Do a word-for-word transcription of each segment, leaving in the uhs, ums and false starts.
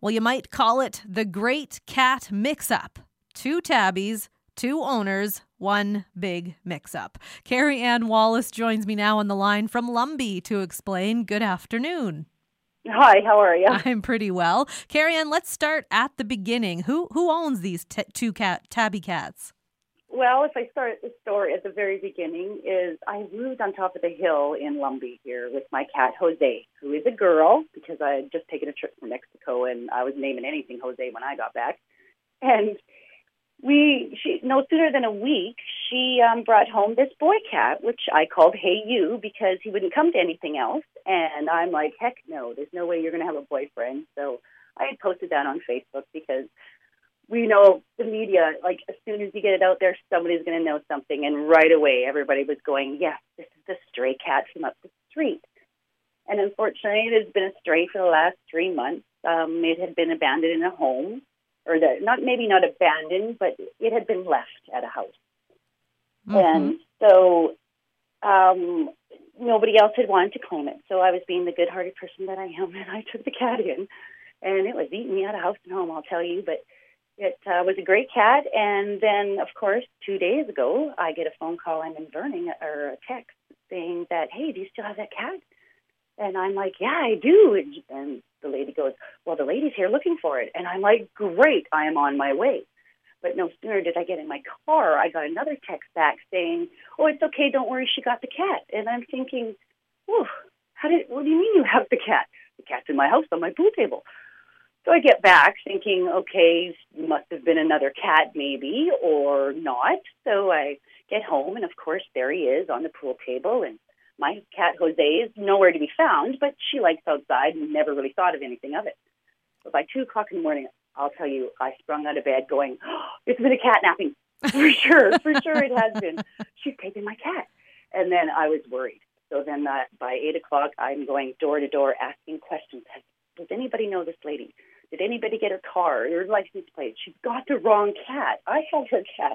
Well, you might call it the Great Cat Mix-Up. Two tabbies, two owners, one big mix-up. Carrie Ann Wallace joins me now on the line from Lumby to explain. Good afternoon. Hi, how are you? I'm pretty well. Carrie Ann, let's start at the beginning. Who who owns these t- two cat tabby cats? Well, if I start the story at the very beginning, is I moved on top of the hill in Lumby here with my cat, Jose, who is a girl, because I had just taken a trip from Mexico, and I was naming anything Jose when I got back. And we, she, no sooner than a week, she um, brought home this boy cat, which I called Hey You, because he wouldn't come to anything else. And I'm like, heck no, there's no way you're going to have a boyfriend. So I had posted that on Facebook because we know the media, like as soon as you get it out there, somebody's going to know something. And right away, everybody was going, yes, this is the stray cat from up the street. And unfortunately, it has been a stray for the last three months. Um, it had been abandoned in a home, or the, not maybe not abandoned, but it had been left at a house. Mm-hmm. And so um, nobody else had wanted to claim it. So I was being the good-hearted person that I am, and I took the cat in. And it was eating me out of house and home, I'll tell you, but it uh, was a great cat. And then, of course, two days ago, I get a phone call. I'm in Vernon, or a text saying that, hey, do you still have that cat? And I'm like, yeah, I do. And, and the lady goes, well, the lady's here looking for it. And I'm like, great, I am on my way. But no sooner did I get in my car, I got another text back saying, oh, it's okay, don't worry, she got the cat. And I'm thinking, whew, how did, what do you mean you have the cat? The cat's in my house on my pool table. So I get back thinking, okay, must have been another cat maybe, or not. So I get home, and of course, there he is on the pool table. And my cat, Jose, is nowhere to be found, but she likes outside and never really thought of anything of it. But by two o'clock in the morning, I'll tell you, I sprung out of bed going, oh, it's been a cat napping. For sure, for sure it has been. She's taken my cat. And then I was worried. So then uh, by eight o'clock, I'm going door to door asking questions. Does anybody know this lady? Did anybody get her car, her license plate? She's got the wrong cat. I have her cat.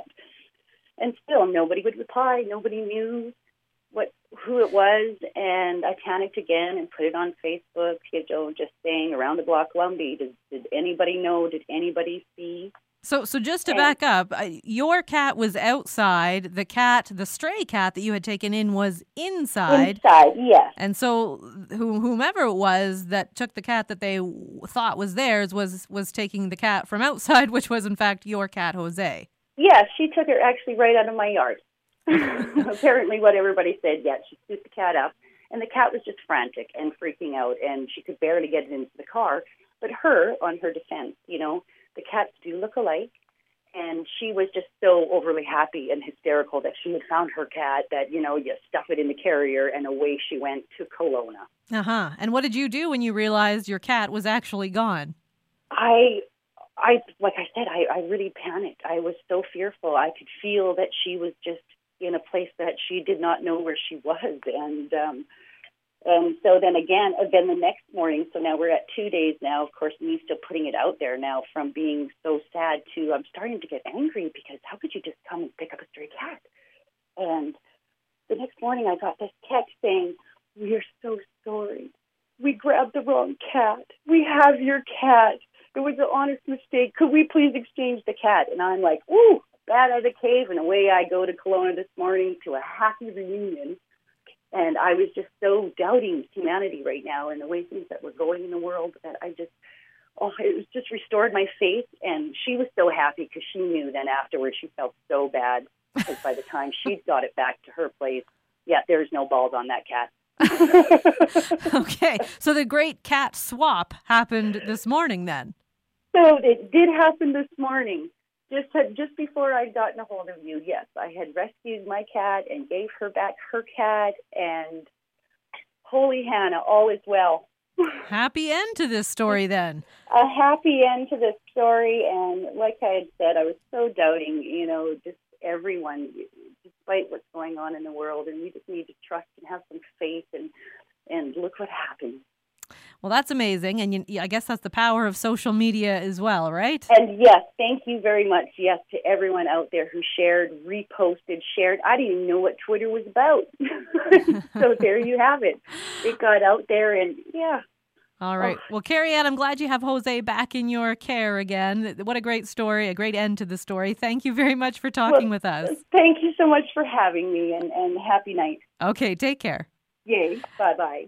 And still, nobody would reply. Nobody knew what who it was. And I panicked again and put it on Facebook, you know, just saying around the block Lumby, did, did anybody know? Did anybody see? So so just to and, back up, your cat was outside. The cat, the stray cat that you had taken in was inside. Inside, yes. And so whomever it was that took the cat that they thought was theirs was, was taking the cat from outside, which was in fact your cat, Jose. Yes, she took her actually right out of my yard. Apparently what everybody said, yes, she scooped the cat up. And the cat was just frantic and freaking out, and she could barely get it into the car. But her, on her defense, you know, the cats do look alike, and she was just so overly happy and hysterical that she had found her cat that, you know, you stuff it in the carrier, and away she went to Kelowna. Uh-huh. And what did you do when you realized your cat was actually gone? I, I like I said, I, I really panicked. I was so fearful. I could feel that she was just in a place that she did not know where she was, and um And so then again, then the next morning, so now we're at two days now, of course, me still putting it out there now from being so sad to I'm starting to get angry because how could you just come and pick up a stray cat? And the next morning I got this text saying, we are so sorry. We grabbed the wrong cat. We have your cat. It was an honest mistake. Could we please exchange the cat? And I'm like, ooh, bat out of the cave. And away I go to Kelowna this morning to a happy reunion. And I was just so doubting humanity right now and the way things that were going in the world that I just, oh, it was just restored my faith. And she was so happy because she knew then afterwards she felt so bad because by the time she'd got it back to her place, yeah, there's no balls on that cat. Okay, so the great cat swap happened this morning then. So it did happen this morning. Just had, just before I'd gotten a hold of you, yes, I had rescued my cat and gave her back her cat, and holy Hannah, all is well. Happy end to this story then. A happy end to this story, and like I had said, I was so doubting, you know, just everyone, despite what's going on in the world, and we just need to trust and have some faith, and, and look what happened. Well, that's amazing, and you, I guess that's the power of social media as well, right? And yes, thank you very much, yes, to everyone out there who shared, reposted, shared. I didn't even know what Twitter was about. So there you have it. It got out there, and yeah, All right. Oh. Well, Carrie Ann, I'm glad you have Jose back in your care again. What a great story, a great end to the story. Thank you very much for talking Well, with us. Thank you so much for having me, and, and happy night. Okay, take care. Yay. Bye-bye.